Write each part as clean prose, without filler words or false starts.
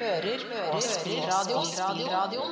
på Spillradioen.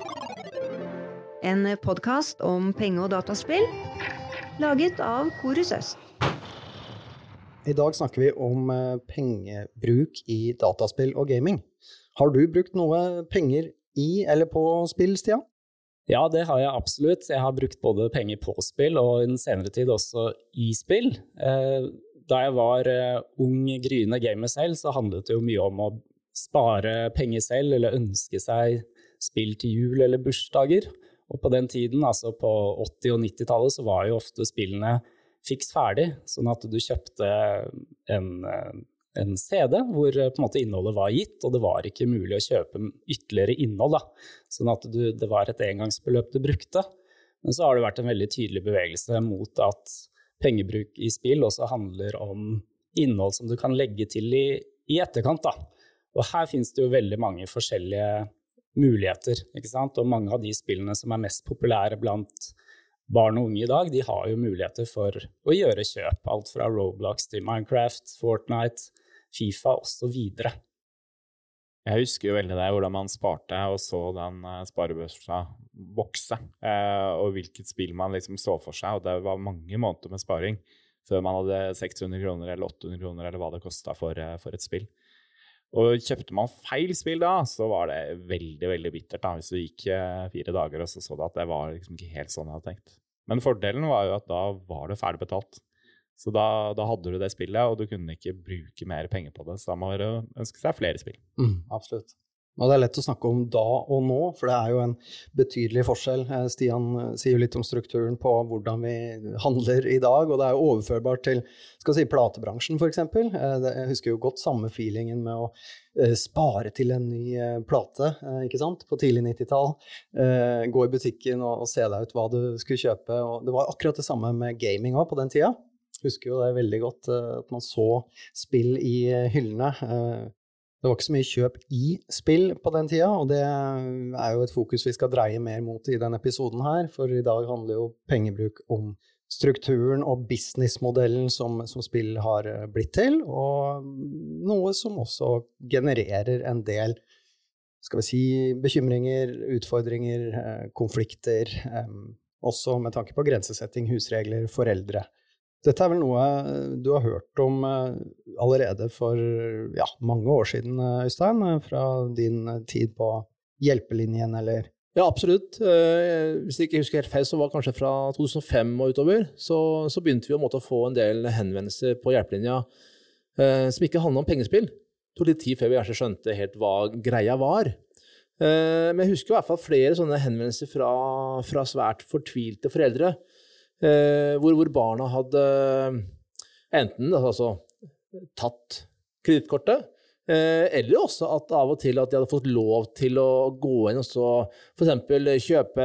En podcast om penge- og dataspill, laget av Chorus Øst. I dag snakker vi om pengebruk i dataspill og gaming. Har du brukt noe penger i eller på spill, Stian? Ja, det har jeg absolutt. Jeg har brukt både penger på spill og i den senere tid også i spill. Da jeg var ung, gryende gamer selv, så handlet det jo mye om å spare penger selv, eller ønske seg spill til jul eller bursdager. Og på den tiden, altså på 80- og 90-tallet, så var jo ofte spillene fiks ferdig, sånn at du kjøpte en CD hvor på en måte innholdet var gitt, og det var ikke mulig å kjøpe ytterligere innhold, da. Sånn at det var et engangsbeløp du brukte. Men så har det vært en veldig tydelig bevegelse mot at pengebruk i spill også handler om innhold som du kan legge til i etterkant, da. Og her finnes det jo veldig mange forskjellige muligheter, ikke sant? Og mange av de spillene som er mest populære blant barn og unge i dag, de har jo muligheter for å gjøre kjøp, alt fra Roblox til Minecraft, Fortnite, FIFA og så videre. Jeg husker jo veldig det, hvordan man sparte og så den sparebørsa vokse, og hvilket spill man liksom så for seg, og det var mange måneder med sparing før man hadde 600 kroner eller 800 kroner eller hva det kostet for et spill. Og kjøpte man feil spill da, så var det veldig, veldig bittert da, hvis du gikk 4 dager og så det at det var liksom ikke helt sånn jeg hadde tenkt. Men fordelen var jo at da var det ferdig betalt. Så da hadde du det spillet, og du kunne ikke bruke mer penger på det. Så da må du ønske seg flere spill. Absolutt. Og det er lett å snakke om da og nå, for det er jo en betydelig forskjell. Stian sier jo litt om strukturen på hvordan vi handler i dag, og det er jo overførbart til, platebransjen for eksempel. Jeg husker jo godt samme feelingen med å spare til en ny plate, ikke sant? På tidlig 90-tall. Gå i butikken og se deg ut hva du skulle kjøpe, og det var akkurat det samme med gaming også på den tida. Husker jo det veldig godt at man så spill i hyllene. Det var ikke så mye kjøp i spill på den tida, og det er jo et fokus vi skal dreie mer mot i denne episoden her, for i dag handler jo pengebruk om strukturen og businessmodellen som spill har blitt til, og noe som også genererer en del, skal vi si, bekymringer, utfordringer, konflikter, også med tanke på grensesetting, husregler, foreldre. Dette er vel noe du har hørt om allerede for mange år siden, Øystein, fra din tid på hjelpelinjen, eller? Ja, absolutt. Hvis jeg ikke husker helt feil, så var det kanskje fra 2005 og utover, så begynte vi å få en del henvendelser på hjelpelinja som ikke handlet om pengespill. Det tok litt tid før vi kanskje skjønte helt hva greia var. Men jeg husker i hvert fall flere sånne henvendelser fra svært fortvilte foreldre, hvor barna hadde enten tatt kredittkortet, eller også at av og til at de hadde fått lov til å gå inn og så for eksempel kjøpe,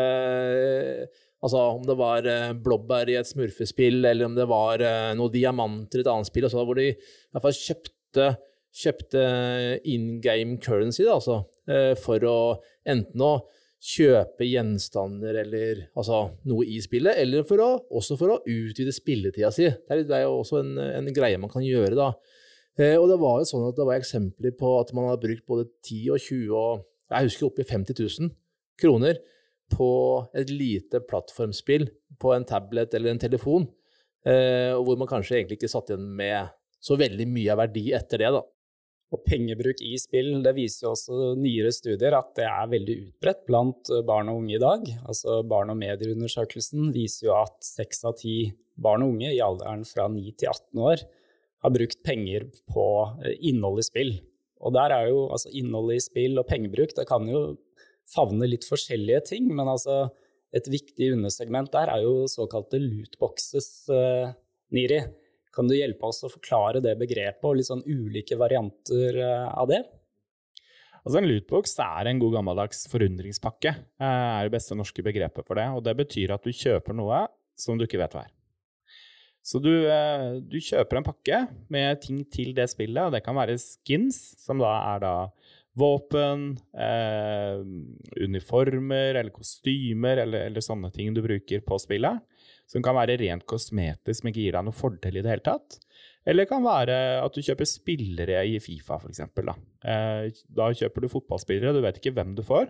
om det var blåbær i et smurfespill, eller om det var noen diamanter i et annet spill, hvor de i hvert fall kjøpte in-game currency, for å enten å kjøpe gjenstander eller noe i spillet, eller også for å utvide spilletida si. Det er jo også en greie man kan gjøre da. Og det var jo sånn at det var eksempler på at man hadde brukt både 10 og 20 og jeg husker opp i 50 000 kroner på et lite plattformspill på en tablet eller en telefon, hvor man kanskje egentlig ikke satt igjen med så veldig mye av verdi etter det da. Og pengebruk i spill, det viser jo også nyere studier at det er veldig utbredt blant barn og unge i dag. Altså barn- og medieundersøkelsen viser jo at 6 av 10 barn og unge i alderen fra 9 til 18 år har brukt penger på innhold i spill. Og der er jo innholdet i spill og pengebruk, det kan jo favne litt forskjellige ting, men et viktig undersegment der er jo såkalte lootboxes, Niri. Kan du hjelpe oss å forklare det begrepet og litt sånn ulike varianter av det? En lootbox er en god gammeldags forundringspakke, er det beste norske begrepet for det, og det betyr at du kjøper noe som du ikke vet hva er. Så du kjøper en pakke med ting til det spillet, og det kan være skins, som da er våpen, uniformer eller kostymer eller sånne ting du bruker på spillet. som kan være rent kosmetisk, som ikke gir deg noe fordel i det hele tatt. Eller det kan være at du kjøper spillere i FIFA, for eksempel. Da kjøper du fotballspillere, du vet ikke hvem du får.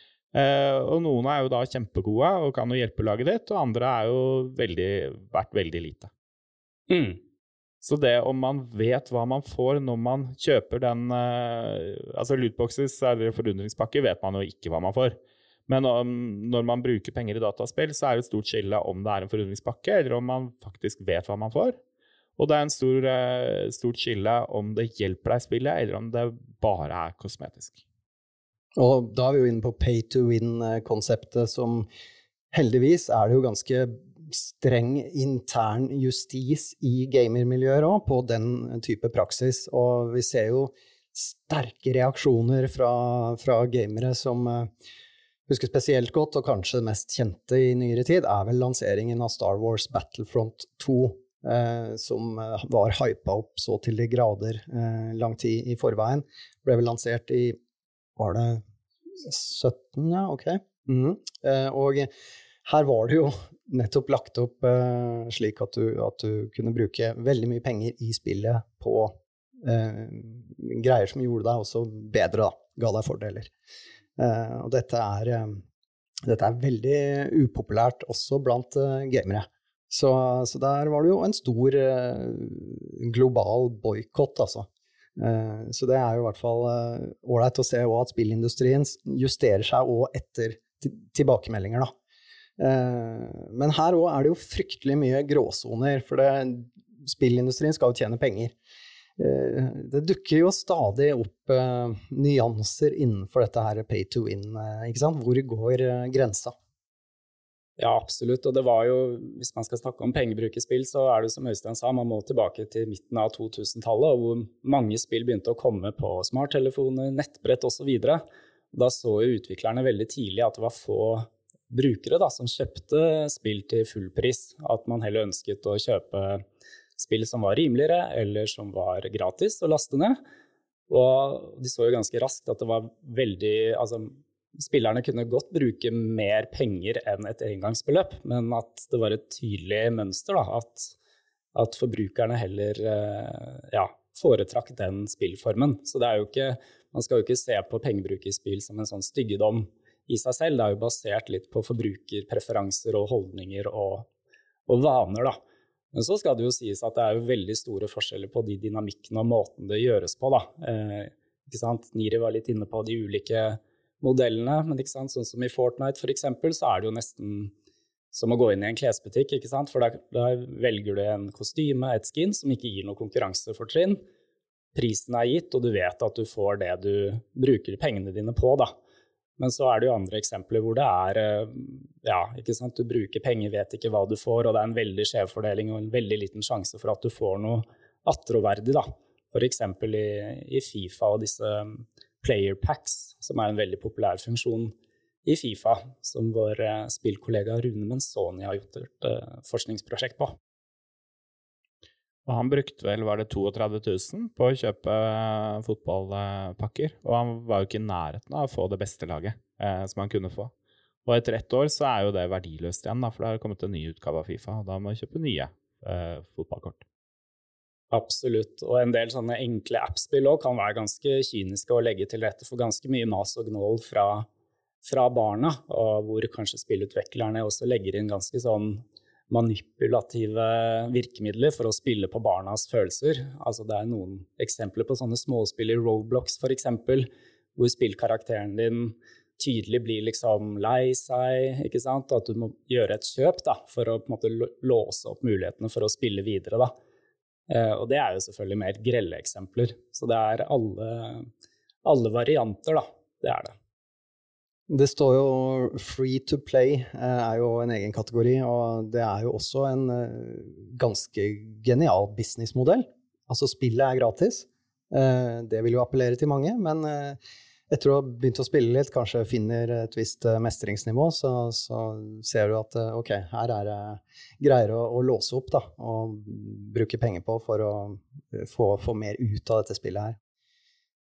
Og noen er jo da kjempegode og kan jo hjelpe laget ditt, og andre er jo vært veldig lite. Så det om man vet hva man får når man kjøper den, altså lootboxes eller forundringspakker, vet man jo ikke hva man får. Men når man bruker penger i dataspill, så er det et stort skille om det er en forundringspakke, eller om man faktisk vet hva man får. Og det er en stort skille om det hjelper deg i spillet, eller om det bare er kosmetisk. Og da er vi jo inne på pay-to-win-konseptet, som heldigvis er det jo ganske streng intern justis i gamermiljøer også, på den type praksis. Og vi ser jo sterke reaksjoner fra gamere som husker spesielt godt, og kanskje det mest kjente i nyere tid, er vel lanseringen av Star Wars Battlefront 2, som var hypet opp så til de grader lang tid i forveien. Ble vel lansert i var det 17, ja, ok. Og her var det jo nettopp lagt opp slik at du kunne bruke veldig mye penger i spillet på greier som gjorde deg også bedre, ga deg fordeler. Og dette er veldig upopulært også blant gamere. Så der var det jo en stor global boykott, altså. Så det er jo i hvert fall ålreit å se at spillindustrien justerer seg også etter tilbakemeldinger da. Men her også er det jo fryktelig mye gråsoner, for spillindustrien skal jo tjene penger. Det dukker jo stadig opp nyanser innenfor dette her pay to win, ikke sant? Hvor går grensa? Ja, absolutt, og det var jo, hvis man skal snakke om pengebruk i spill, så er det som Øystein sa, man må tilbake til midten av 2000-tallet, hvor mange spill begynte å komme på smarttelefoner, nettbrett og så videre. Da så jo utviklerne veldig tidlig at det var få brukere da, som kjøpte spill til full pris, at man heller ønsket å kjøpe spill som var rimeligere, eller som var gratis å laste ned. Og de så jo ganske raskt at det var veldig, spillerne kunne godt bruke mer penger enn et engangsbeløp, men at det var et tydelig mønster da, at forbrukerne heller foretrakk den spillformen. Så det er jo ikke, man skal jo ikke se på pengebruk i spill som en sånn styggedom i seg selv. Det er jo basert litt på forbrukerpreferanser og holdninger og vaner da. Men så skal det jo sies at det er jo veldig store forskjeller på de dynamikkene og måten det gjøres på da. Ikke sant? Niri var litt inne på de ulike modellene, men ikke sant? Sånn som i Fortnite for eksempel, så er det jo nesten som å gå inn i en klesbutikk, ikke sant? For der velger du en kostyme, et skin, som ikke gir noe konkurransefortrinn. Prisen er gitt, og du vet at du får det du bruker pengene dine på da. Men så er det jo andre eksempler hvor det er, ikke sant, du bruker penger, vet ikke hva du får, og det er en veldig skjevfordeling og en veldig liten sjanse for at du får noe attråverdig da. For eksempel i FIFA og disse player packs, som er en veldig populær funksjon i FIFA, som vår spillkollega Rune Menzoni har gjort et forskningsprosjekt på. Og han brukte vel, var det 32 000 på å kjøpe fotballpakker, og han var jo ikke i nærheten av å få det beste laget som han kunne få. Og etter 1 år så er jo det verdiløst igjen, da, for det har kommet en ny utgave av FIFA, og da må man kjøpe nye fotballkort. Absolutt, og en del sånne enkle appspill også kan være ganske kyniske og legge til rette for ganske mye mas og gnål fra barna, og hvor kanskje spillutviklerne også legger inn ganske sånn manipulative virkemidler for å spille på barnas følelser. Altså det er noen eksempler på sånne småspill i Roblox for eksempel, hvor spillkarakteren din tydelig blir liksom lei seg, ikke sant? At du må gjøre et kjøp da, for å på en måte låse opp mulighetene for å spille videre da. Og det er jo selvfølgelig mer grelle eksempler. Så det er alle varianter da, det er det. Det står jo free to play er jo en egen kategori, og det er jo også en ganske genial businessmodell. Altså spillet er gratis, det vil jo appellere til mange, men etter å ha begynt å spille litt, kanskje finner et visst mestringsnivå, så ser du at ok, her er det greier å låse opp da, og bruke penger på for å få mer ut av dette spillet her.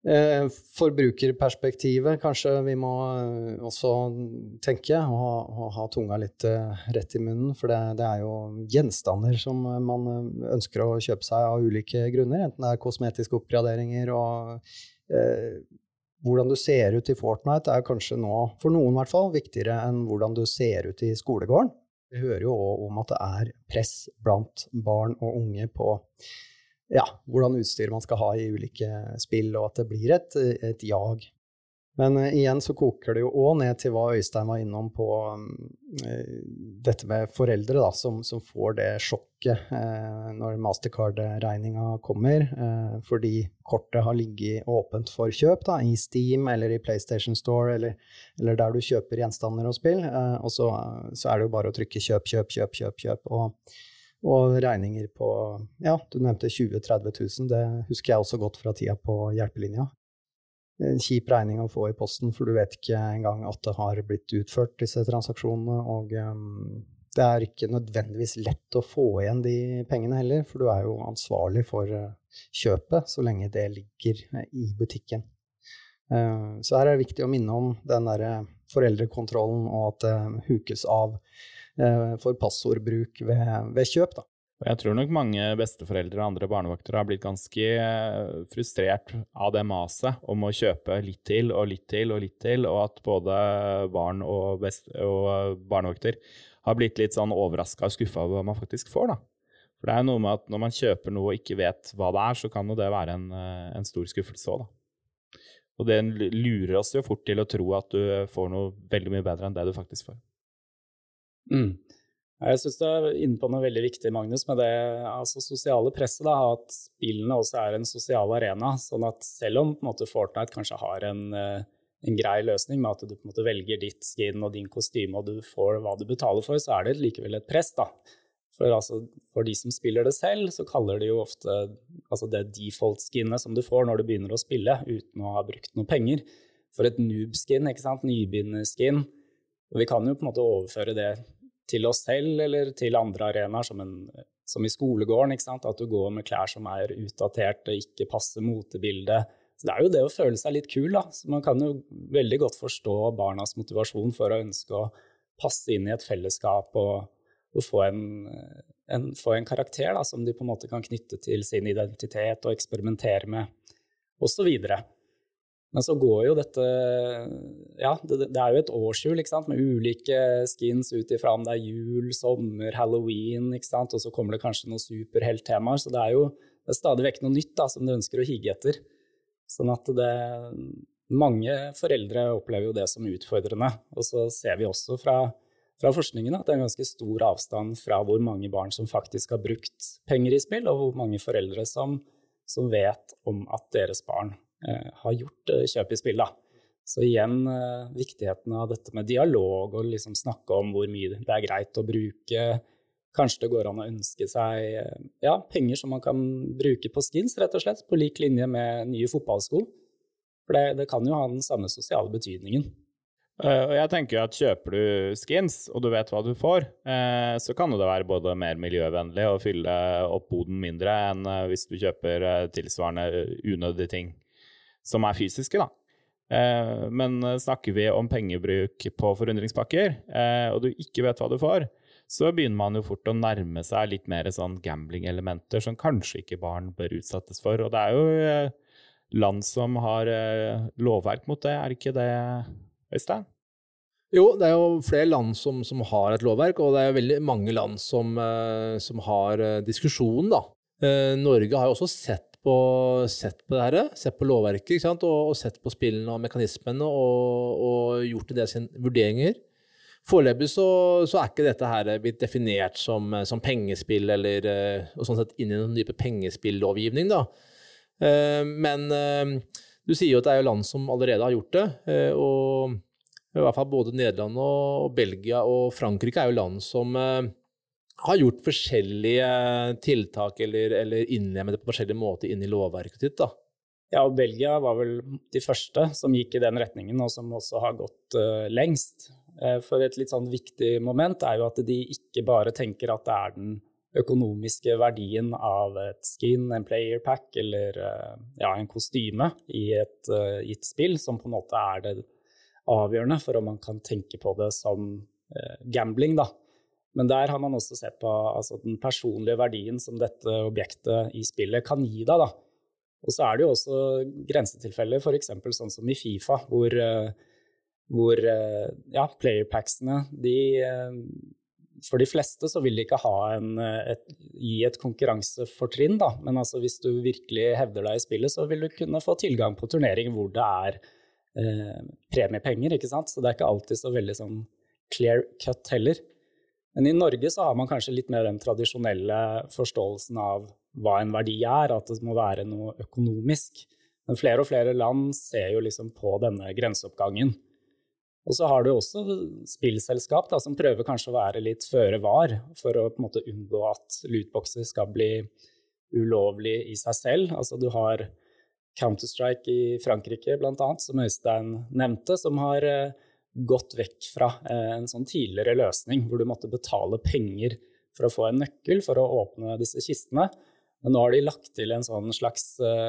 Forbrukerperspektivet, kanskje vi må også tenke og ha tunga litt rett i munnen, for det jo gjenstander som man ønsker å kjøpe seg av ulike grunner, enten det kosmetiske oppgraderinger og hvordan du ser ut i Fortnite kanskje nå, for noen i hvert fall, viktigere enn hvordan du ser ut i skolegården. Vi hører jo også om at det press blant barn og unge på hvordan utstyr man skal ha i ulike spill, og at det blir et jag. Men igjen så koker det jo også ned til hva Øystein var innom på dette med foreldre da, som får det sjokket når Mastercard-regningen kommer, fordi kortet har ligget åpent for kjøp da, i Steam eller i PlayStation Store, eller der du kjøper gjenstander og spill, og så det jo bare å trykke kjøp, og regninger på, du nevnte 20-30 000, det husker jeg også godt fra tida på hjelpelinja. En kjip regning å få i posten, for du vet ikke engang at det har blitt utført disse transaksjonene, og det ikke nødvendigvis lett å få igjen de pengene heller, for du jo ansvarlig for kjøpet så lenge det ligger i butikken. Så her det viktig å minne om den der foreldrekontrollen, og at det hukes av for passordbruk ved kjøp da. Jeg tror nok mange besteforeldre og andre barnevaktere har blitt ganske frustrert av det maset om å kjøpe litt til og litt til og litt til, og at både barn og barnevakter har blitt litt sånn overrasket og skuffet over hva man faktisk får da. For det noe med at når man kjøper noe og ikke vet hva det så kan jo det være en stor skuffelse også da. Og det lurer oss jo fort til å tro at du får noe veldig mye bedre enn det du faktisk får. Jeg synes du inne på noe veldig viktig, Magnus, med det sosiale presset, da, at spillene også en sosial arena, sånn at selv om på en måte, Fortnite kanskje har en grei løsning med at du på en måte velger ditt skin og din kostyme, og du får hva du betaler for, så det likevel et press da. For de som spiller det selv, så kaller de jo ofte det default-skinnet som du får når du begynner å spille, uten å ha brukt noe penger. For et noob-skin, ikke sant? Nybegynner-skin. Og vi kan jo på en måte overføre det til oss selv eller til andre arenaer, som i skolegården, ikke sant? At du går med klær som utdatert og ikke passer motebildet. Så det jo det å føle seg litt kul da. Så man kan jo veldig godt forstå barnas motivasjon for å ønske å passe inn i et fellesskap og få en karakter da, som de på en måte kan knytte til sin identitet og eksperimentere med, og så videre. Men så går jo dette, det jo et årshjul, ikke sant, med ulike skins ut ifra om det jul, sommer, Halloween, ikke sant, og så kommer det kanskje noen superhelttemaer, så det jo det stadig vekk noe nytt da, som du ønsker å hige etter. Sånn at mange foreldre opplever jo det som utfordrende, og så ser vi også fra forskningen at det en ganske stor avstand fra hvor mange barn som faktisk har brukt penger i spill, og hvor mange foreldre som vet om at deres barn har gjort kjøp i spill da. Så igjen viktigheten av dette med dialog og liksom snakke om hvor mye det greit å bruke. Kanskje det går an å ønske seg penger som man kan bruke på skins rett og slett, på lik linje med nye fotballsko. For det kan jo ha den samme sosiale betydningen. Og jeg tenker at kjøper du skins, og du vet hva du får, så kan det være både mer miljøvennlig å fylle opp boden mindre enn hvis du kjøper tilsvarende unødige ting som fysiske da. Men snakker vi om pengebruk på forundringspakker, og du ikke vet hva du får, så begynner man jo fort å nærme seg litt mer sånn gambling-elementer som kanskje ikke barn bør utsettes for. Og det jo land som har lovverk mot det, det ikke det, Øystein? Jo, det jo flere land som har et lovverk, og det jo veldig mange land som har diskusjon da. Norge har jo også sett på det her, sett på lovverket, ikke sant? Og sett på spillene og mekanismene og gjort det sine vurderinger. Foreløpig så ikke dette her blitt definert som pengespill eller og sånn sett inn i noen type pengespill-lovgivning da. Men du sier jo at det jo land som allerede har gjort det, og i hvert fall både Nederland og Belgia og Frankrike jo land som har gjort forskjellige tiltak eller innlemmet det på forskjellige måter inn i lovverket sitt da. Ja, og Belgia var vel de første som gikk i den retningen, og som også har gått lengst. For et litt sånn viktig moment jo at de ikke bare tenker at det den økonomiske verdien av et skin, en player pack eller en kostyme i et gitt spill, som på en måte det avgjørende for om man kan tenke på det som gambling da. Men der har man også sett på altså, den personlige verdien som dette objektet i spillet kan gi deg da. Og så det jo også grensetilfeller, for eksempel sånn som i FIFA, hvor playerpacksene, for de fleste så vil de ikke gi et konkurransefortrinn da, men altså hvis du virkelig hevder deg i spillet, så vil du kunne få tilgang på turnering hvor det premiepenger, ikke sant? Så det ikke alltid så veldig sånn clear cut heller. Men i Norge så har man kanskje litt mer den tradisjonelle forståelsen av hva en verdi at det må være noe økonomisk. Men flere og flere land ser jo liksom på denne grenseoppgangen. Og så har du også spillselskap da, som prøver kanskje å være litt føre var, for å på en måte unngå at lootboxer skal bli ulovlig i seg selv. Altså du har Counter-Strike i Frankrike blant annet, som Øystein nevnte, som har gått vekk fra en sånn tidligere løsning, hvor du måtte betale penger for å få en nøkkel for å åpne disse kistene. Men nå har de lagt til en sånn slags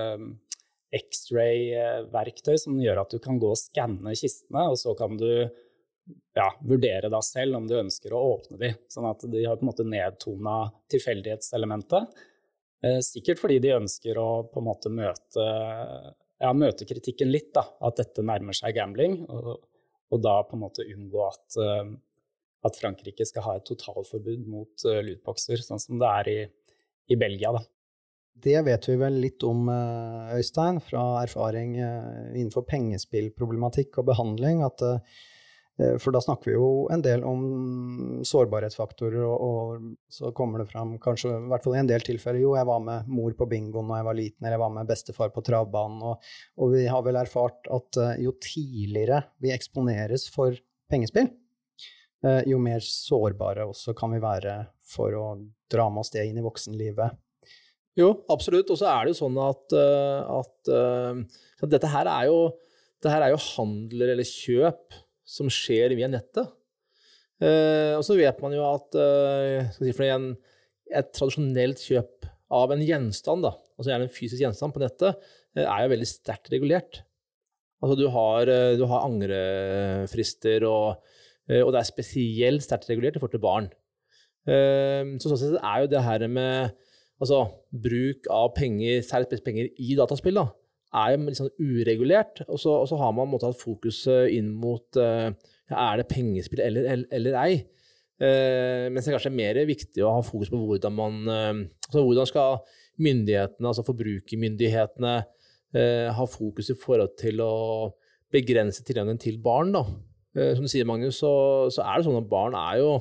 X-ray-verktøy som gjør at du kan gå og skanne kistene, og så kan du vurdere deg selv om du ønsker å åpne de. Sånn at de har på en måte nedtonet tilfeldighetselementet. Sikkert fordi de ønsker å på en måte møte kritikken litt, da, at dette nærmer seg gambling, og da på en måte unngå at Frankrike skal ha et totalforbud mot lootboxer, sånn som det i Belgia da. Det vet vi vel litt om, Øystein, fra erfaring innenfor pengespillproblematikk og behandling, for da snakker vi jo en del om sårbarhetsfaktorer, og så kommer det fram kanskje, i hvert fall i en del tilfeller, jeg var med mor på bingo når jeg var liten, eller jeg var med bestefar på travbanen, og vi har vel erfart at jo tidligere vi eksponeres for pengespill, jo mer sårbare også kan vi være for å dra med oss det inn i voksenlivet. Jo, absolutt, og så det jo sånn at dette her jo handler eller kjøp som skjer via nettet. Og så vet man jo at et tradisjonelt kjøp av en gjenstand, da, altså gjerne en fysisk gjenstand på nettet, jo veldig sterkt regulert. Altså du har angrefrister, og det spesielt sterkt regulert i forhold til barn. Så sånn sett jo det her med bruk av penger, særlig penger i dataspill, da, jo litt sånn uregulert, og så har man måttet ha fokus inn mot det pengespill eller ei. Mens det kanskje mer viktig å ha fokus på hvordan skal myndighetene, altså forbrukermyndighetene, ha fokus i forhold til å begrense tilgangen til barn. Da. Som du sier, Magnus, så det sånn at barn jo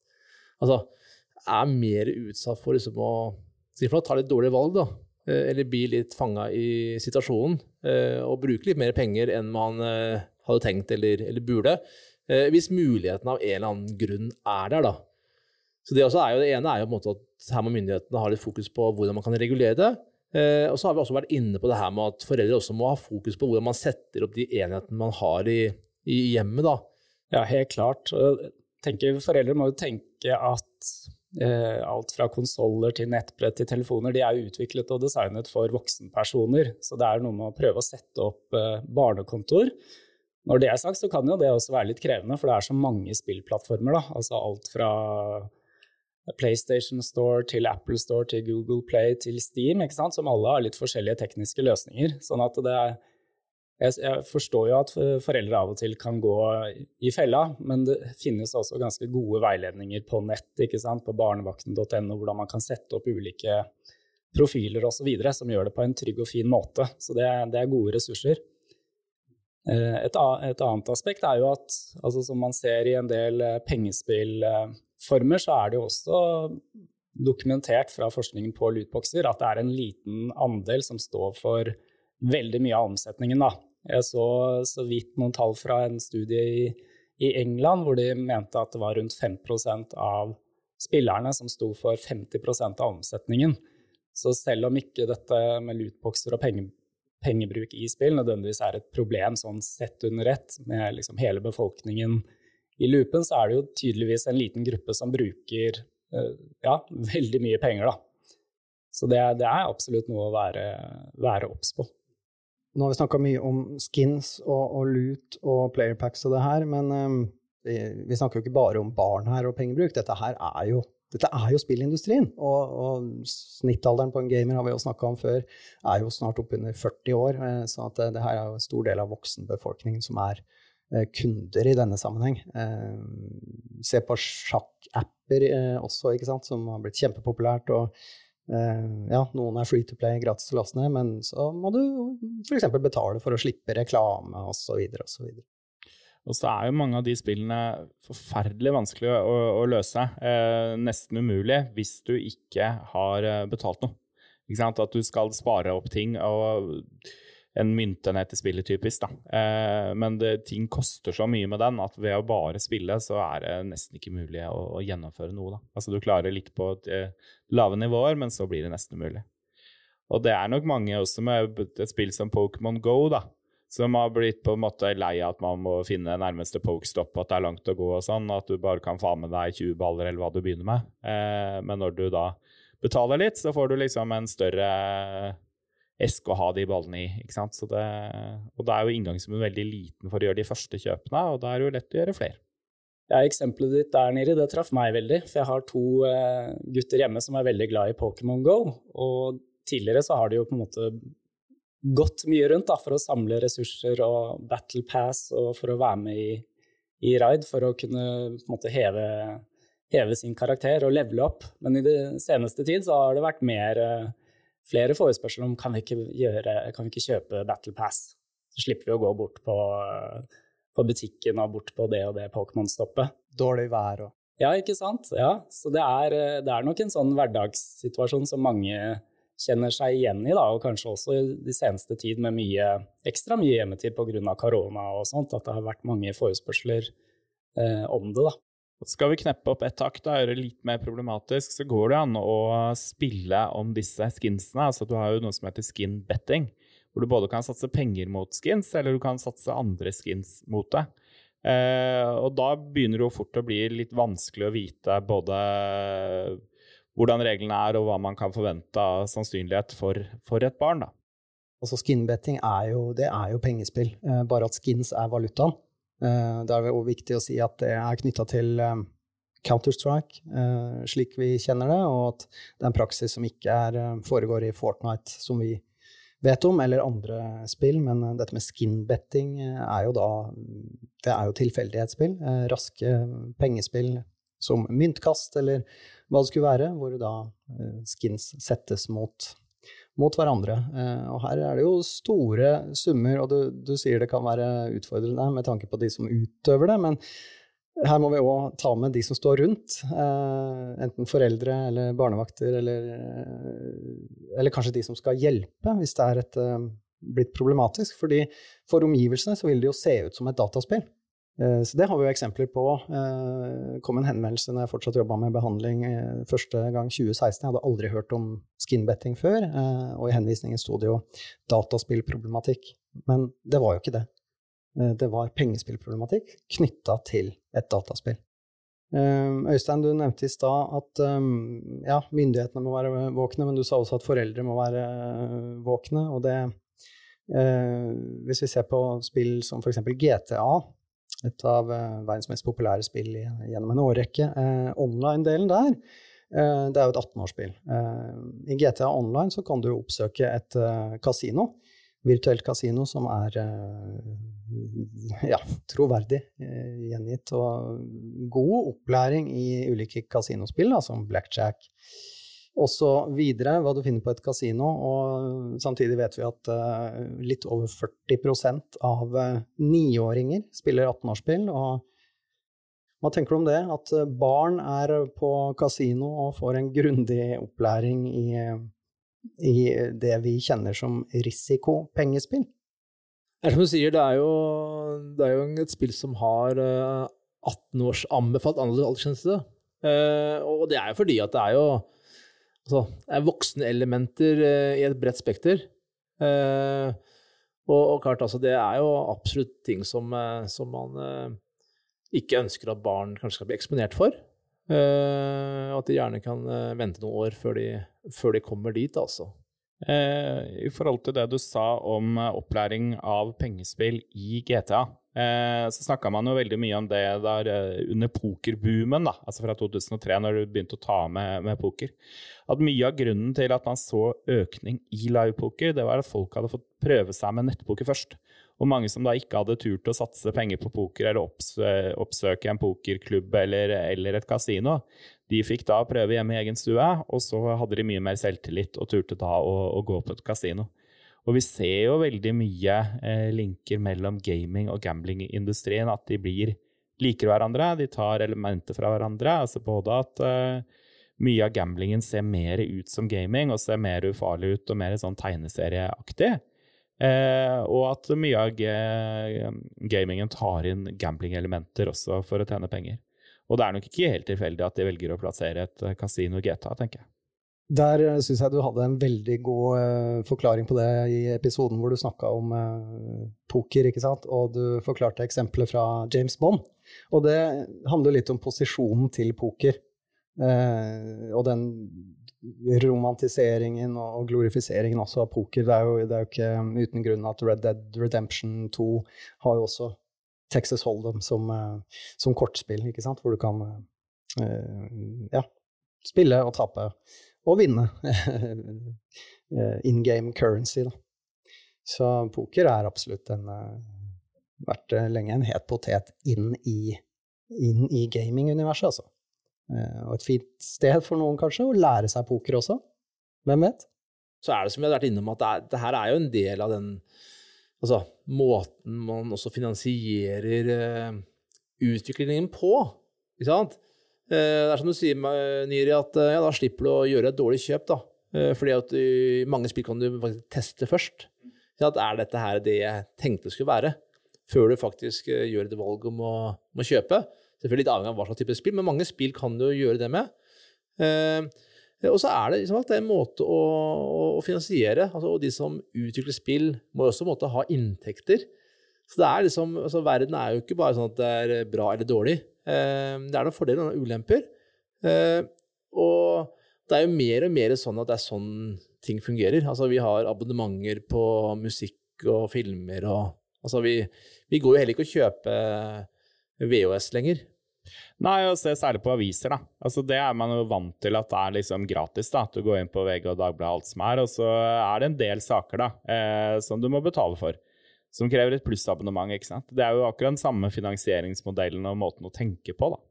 mer utsatt for liksom å ta litt dårlige valg, da. Eller bli litt fanget i situasjonen, og bruke litt mer penger enn man hadde tenkt eller burde, hvis muligheten av en eller annen grunn der da. Så det også det ene jo på en måte at her må myndighetene ha litt fokus på hvordan man kan regulere det, og så har vi også vært inne på det her med at foreldre også må ha fokus på hvordan man setter opp de enhetene man har i hjemmet da. Ja, helt klart. Foreldre må jo tenke at alt fra konsoler til nettbrett til telefoner, de jo utviklet og designet for voksenpersoner, så det noe med å prøve å sette opp barnekontor. Når det sagt, så kan jo det også være litt krevende, for det så mange spillplattformer, da. Altså alt fra PlayStation Store til Apple Store til Google Play til Steam, ikke sant? Som alle har litt forskjellige tekniske løsninger, sånn at jeg forstår jo at foreldre av og til kan gå i fella, men det finnes også ganske gode veiledninger på nett, ikke sant? På barnevakten.no, hvordan man kan sette opp ulike profiler og så videre, som gjør det på en trygg og fin måte. Så det gode ressurser. Et annet aspekt jo at, altså som man ser i en del pengespillformer, så det jo også dokumentert fra forskningen på lootboxer at det en liten andel som står for veldig mye av omsetningen da. Jeg så vidt noen tall fra en studie i England, hvor de mente at det var rundt 5% av spillerne som sto for 50% av omsetningen. Så selv om ikke dette med lootboxer og pengebruk i spill nødvendigvis et problem sånn sett under ett, med liksom hele befolkningen i loopen, så det jo tydeligvis en liten gruppe som bruker veldig mye penger da. Så det er absolutt noe å være obs på. Nå har vi snakket mye om skins og loot og player packs og det her, men vi snakker jo ikke bare om barn her og pengebruk. Dette er jo spillindustrien, og snittalderen på en gamer har vi jo snakket om før, er jo snart opp under 40 år, så at det her er jo en stor del av voksenbefolkningen som er kunder i denne sammenheng. Se på sjakk-apper også, ikke sant, som har blitt kjempepopulært, og noen er free to play, gratis å laste ned, men så må du for eksempel betale for å slippe reklame, og så videre, og så videre. Og så jo mange av de spillene forferdelig vanskelig å løse, nesten umulig hvis du ikke har betalt noe. Ikke sant? At du skal spare opp ting, og en myntenhet til spillet typisk da. Men ting koster så mye med den, at ved å bare spille så det nesten ikke mulig å gjennomføre noe da. Altså du klarer litt på et lave nivåer, men så blir det nesten umulig. Og det nok mange også med et spill som Pokémon Go da, som har blitt på en måte lei at man må finne nærmeste Pokestopp, at det langt å gå og sånn, at du bare kan få med deg 20 baller eller hva du begynner med. Men når du da betaler litt, så får du liksom en større esk å ha de ballene i, ikke sant? Så og det jo inngangssummen veldig liten for å gjøre de første kjøpene, og det jo lett å gjøre flere. Eksempelet ditt der nede, det traff meg veldig, for jeg har 2 gutter hjemme som veldig glad i Pokémon Go, og tidligere så har de jo på en måte gått mye rundt da, for å samle ressurser og Battle Pass, og for å være med i raid, for å kunne på en måte heve sin karakter og levele opp. Men i det seneste tid så har det vært flere forespørsler om kan vi ikke kjøpe Battle Pass, så slipper vi å gå bort på butikken og bort på det og det Pokémon-stoppet. Dårlig vær og... Ja, ikke sant? Ja, så det nok en sånn hverdagssituasjon som mange kjenner seg igjen i da, og kanskje også i de seneste tid med ekstra mye hjemmetid på grunn av korona og sånt, at det har vært mange forespørsler om det da. Skal vi kneppe opp et tak da, gjøre det litt mer problematisk, så går det an å spille om disse skinsene. Altså du har jo noe som heter skin betting, hvor du både kan satse penger mot skins, eller du kan satse andre skins mot det. Og da begynner det jo fort å bli litt vanskelig å vite både hvordan reglene og hva man kan forvente av sannsynlighet for et barn da. Altså skin betting det jo pengespill, bare at skins valutaen. Det det jo viktig å si at det knyttet til Counter-Strike, slik vi kjenner det, og at det en praksis som ikke foregår i Fortnite, som vi vet om, eller andre spill, men dette med skin-betting jo da, det jo tilfeldighetsspill, raske pengespill som myntkast, eller hva det skulle være, hvor da skins settes mot hverandre. Og her det jo store summer, og du sier det kan være utfordrende med tanke på de som utøver det, men her må vi også ta med de som står rundt, enten foreldre eller barnevakter, eller kanskje de som skal hjelpe hvis det blitt problematisk, fordi for omgivelsene så vil det jo se ut som et dataspill. Så det har vi jo eksempler på. Kom en henvendelse når jeg fortsatt jobbet med behandling første gang 2016. Jeg hadde aldri hørt om skinbetting før, og i henvisningen stod det jo dataspillproblematikk. Men det var jo ikke det. Det var pengespillproblematikk knyttet til et dataspill. Øystein, du nevnte i sted at myndighetene må være våkne, men du sa også at foreldre må være våkne, og det, hvis vi ser på spill som for eksempel GTA, et av verdens mest populære spill gjennom en årrekke. Online-delen der, det jo et 18-årsspill. I GTA Online så kan du oppsøke et kasino, virtuelt kasino som troverdig gjengitt, og god opplæring i ulike kasinospill, som blackjack, og så videre, hva du finner på et kasino, og samtidig vet vi at litt over 40% av 9-åringer spiller 18-årsspill, og hva tenker du om det? At barn på kasino og får en grundig opplæring i det vi kjenner som risikopengespill? Som du sier, det jo et spill som har 18 års anbefalt aldersgrense, og det jo fordi at det jo det voksne elementer i et bredt spekter, og klart, det jo absolutt ting som man ikke ønsker at barn kanskje skal bli eksponert for, Og at de gjerne kan vente noen år før de kommer dit, altså. I forhold til det du sa om opplæring av pengespill i GTA, så snakket man jo veldig mye om det der under pokerboomen, da, altså fra 2003 når du begynte å ta med poker. At mye av grunnen til at man så økning i livepoker, det var at folk hadde fått prøve seg med nettpoker først. Og mange som da ikke hadde turt å satse penger på poker eller oppsøke en pokerklubb eller et kasino, de fikk da prøve hjemme i egen stue, og så hadde de mye mer selvtillit og turte da å gå på et kasino. Og vi ser jo veldig mye linker mellom gaming og gamblingindustrien, at de blir liker hverandre, de tar elementer fra hverandre, altså både at mye av gamblingen ser mer ut som gaming, og ser mer ufarlig ut og mer sånn tegneserieaktig. Og at mye av gamingen tar inn gambling-elementer også for å tjene penger. Og det er nok ikke helt tilfeldig at de velger å plassere et kasino i GTA, tenker jeg. Der synes jeg du hadde en veldig god forklaring på det i episoden hvor du snakket om poker, ikke sant? Og du forklarte eksempler fra James Bond. Og det handler litt om posisjonen til poker. Og den romantiseringen og glorifiseringen også av poker. Det er jo ikke uten grunn at Red Dead Redemption 2 har jo også Texas Hold'em som kortspill, ikke sant? Hvor du kan spille og tape og vinne in-game currency. Da. Så poker er absolutt vært lenge en het potet inn i gaming-universet, altså. Og et fint sted for noen kanskje å lære seg poker også. Hvem vet? Så er det som vi har vært innom at det her er jo en del av den måten man også finansierer utviklingen på, ikke sant? Det er som du sier, Niri, at da slipper du å gjøre et dårlig kjøp da, fordi at i mange spill kan du faktisk teste først. At er dette her det jeg tenkte det skulle være, før du faktisk gjør et valg om å kjøpe? Selvfølgelig litt avhengig av hva slags type spill, men mange spill kan du gjøre det med. Og så er det, liksom, det er en måte å finansiere, altså, og de som utvikler spill må også måtte ha inntekter. Så det er liksom, altså, verden er jo ikke bare sånn at det er bra eller dårlig. Det er noen fordeler og noen ulemper. Og det er jo mer og mer sånn at det er sånn ting fungerer. Altså, vi har abonnementer på musikk og filmer, og altså, vi går jo heller ikke å kjøpe VHS lenger. Nei, og se særlig på aviser da. Altså det er man jo vant til at det er liksom gratis da. Du går inn på VG og Dagbladet alt som og så er det en del saker da, som du må betale for, som krever et plussabonnement, ikke sant? Det er jo akkurat den samme finansieringsmodellen og måten å tenke på da.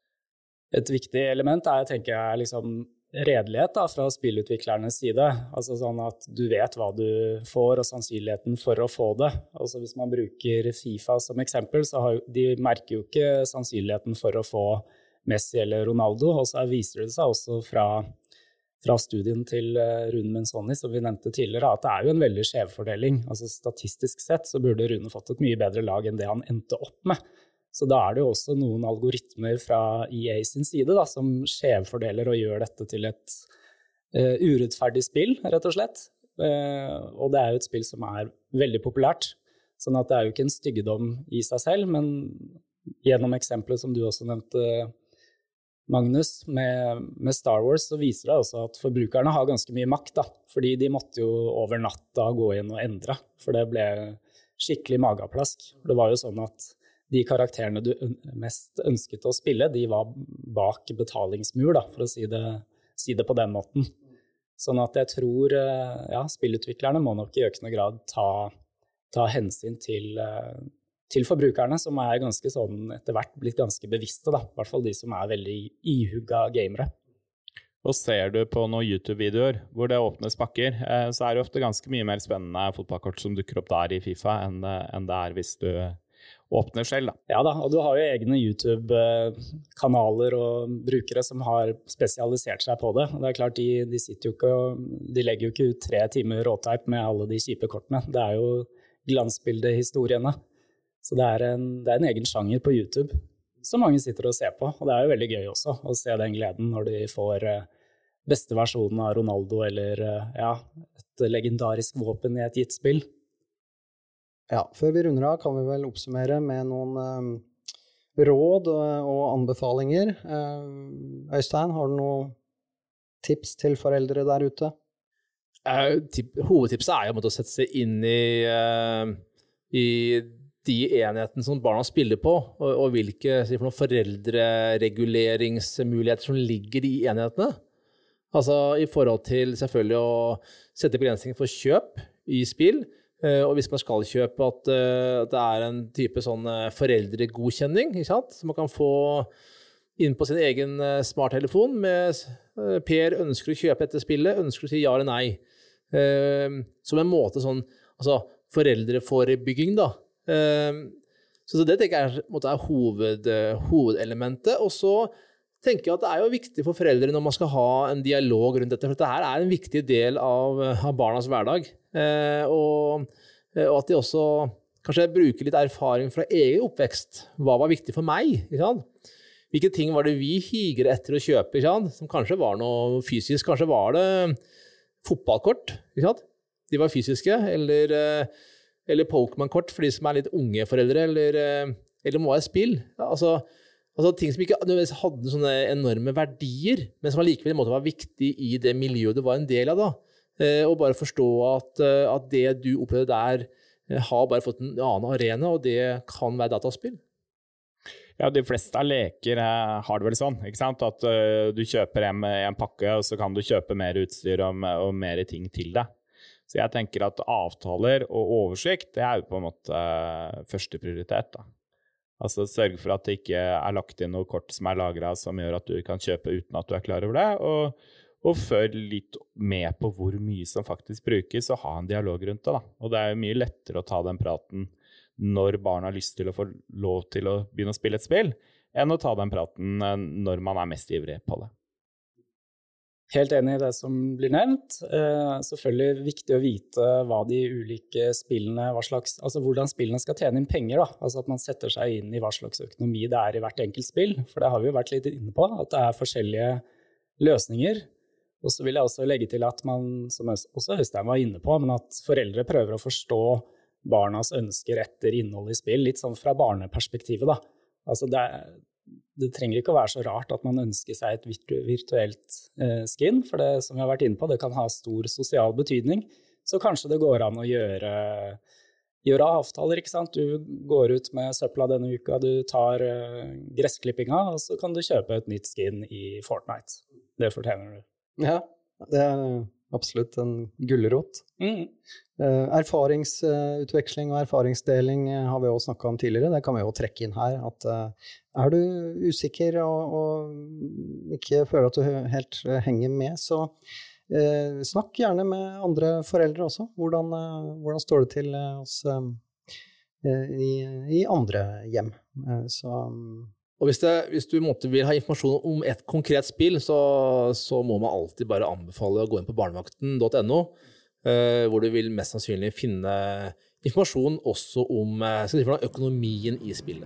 Et viktig element tenker jeg, liksom redelighet da, fra spillutviklernes side. Altså sånn at du vet hva du får og sannsynligheten for å få det. Altså hvis man bruker FIFA som eksempel, så de merker jo ikke sannsynligheten for å få Messi eller Ronaldo, og så viser det seg også fra studien til Rune Menzoni, som vi nevnte tidligere, at det er jo en veldig skjevfordeling. Altså statistisk sett så burde Rune fått et mye bedre lag enn det han endte opp med. Så da er det jo også noen algoritmer fra EA sin side da, som skjevfordeler og gjør dette til et urettferdig spill, rett og slett. Og det er jo et spill som er veldig populært, sånn at det er jo ikke en styggedom i seg selv, men gjennom eksempelet som du også nevnte, Magnus, med Star Wars, så viser det også at forbrukerne har ganske mye makt, da, fordi de måtte jo over natta gå inn og endre, for det ble skikkelig mageplask. Det var jo sånn at de karakterene du mest ønsket å spille, de var bak betalingsmur, da, for å si det på den måten. Sånn at jeg tror, spillutviklerne må nok i økende grad ta hensyn til forbrukerne, som ganske sånn etter hvert blitt ganske bevisste, da. I hvert fall de som veldig ihugga gamere. Og ser du på noen YouTube-videoer hvor det åpnes pakker, så det ofte ganske mye mer spennende fotballkort som dukker opp der i FIFA enn det hvis du åpner selv da. Ja da, og du har jo egne YouTube-kanaler og brukere som har spesialisert seg på det. Og det klart, de sitter jo ikke de legger jo ikke ut 3 timer råteip med alle de kjipe kortene. Det jo glansbildehistoriene. Så det en egen sjanger på YouTube som mange sitter og ser på. Og det jo veldig gøy også å se den gleden når de får beste versjonen av Ronaldo eller et legendarisk våpen i et gitt spill. Ja, før vi runder av kan vi vel oppsummere med noen råd og anbefalinger. Øystein, har du noen tips til foreldre der ute? Hovedtipset er jo å sette seg inn i de enhetene som barna spiller på, og hvilke foreldrereguleringsmuligheter som ligger i enhetene. Altså i forhold til selvfølgelig å sette begrensninger for kjøp i spill, og hvis man skal kjøpe at det er en type sånn foreldregodkjenning, ikke sant? Så man kan få inn på sin egen smarttelefon med Per ønsker å kjøpe dette spillet, ønsker å si ja eller nei. Som en måte sånn, altså foreldreforebygging da. Så det tenker jeg er hovedelementet, og så tenker jeg at det er jo viktig for foreldre når man skal ha en dialog rundt dette, for dette her er en viktig del av barnas hverdag, og at de også kanskje bruker litt erfaring fra egen oppvekst. Hva var viktig for meg? Ikke sant? Hvilke ting var det vi higer etter å kjøpe, ikke sant? Som kanskje var noe fysisk, kanskje var det fotballkort, ikke sant? De var fysiske, eller Pokémon-kort for de som er litt unge foreldre, eller må være spill. Altså ting som ikke nødvendigvis hadde sånne enorme verdier, men som likevel måtte være viktig i det miljøet du var en del av da. Og bare forstå at det du opplevde der har bare fått en annen arena, og det kan være dataspill. Ja, de fleste leker har det vel sånn, ikke sant? At du kjøper en pakke, og så kan du kjøpe mer utstyr og mer ting til deg. Så jeg tenker at avtaler og oversikt, det er jo på en måte første prioritet da. Altså sørg for at det ikke er lagt inn noe kort som er lagret som gjør at du kan kjøpe uten at du er klar over det, og følg litt med på hvor mye som faktisk brukes, og ha en dialog rundt det da. Og det er jo mye lettere å ta den praten når barn har lyst til å få lov til å begynne å spille et spill, enn å ta den praten når man er mest ivrig på det. Helt enig i det som blir nevnt. Selvfølgelig viktig å vite hva de ulike spillene, altså hvordan spillene skal tjene inn penger da. Altså at man setter seg inn i hva slags økonomi det er i hvert enkelt spill, for det har vi jo vært litt inne på, at det er forskjellige løsninger. Og så vil jeg også legge til at man, som også Øystein var inne på, men at foreldre prøver å forstå barnas ønsker etter innhold i spill, litt sånn fra barneperspektivet da. Altså det trenger ikke å være så rart at man ønsker seg et virtuelt skin, for det som vi har vært inne på, det kan ha stor sosial betydning. Så kanskje det går an å gjøre avtaler, ikke sant? Du går ut med søpla denne uka, du tar gressklippinga, og så kan du kjøpe et nytt skin i Fortnite. Det fortjener du. Ja, det er absolutt en gullerot. Erfaringsutveksling og erfaringsdeling har vi også snakket om tidligere. Det kan vi jo trekke inn her. At er du usikker og ikke føler at du helt henger med, så snakk gjerne med andre foreldre også. Hvordan står det til oss i andre hjem? Og hvis du vil ha informasjon om et konkret spill, så må man alltid bare anbefale å gå inn på barnevakten.no, hvor du vil mest sannsynlig finne informasjon også om økonomien i spillet.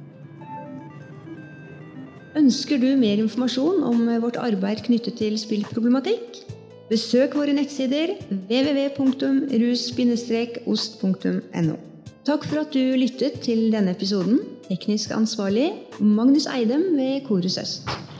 Ønsker du mer informasjon om vårt arbeid knyttet til spillproblematikk? Besøk våre nettsider www.rus-ost.no. Takk for at du lyttet til denne episoden. Teknisk ansvarlig Magnus Eidem ved Korus Øst.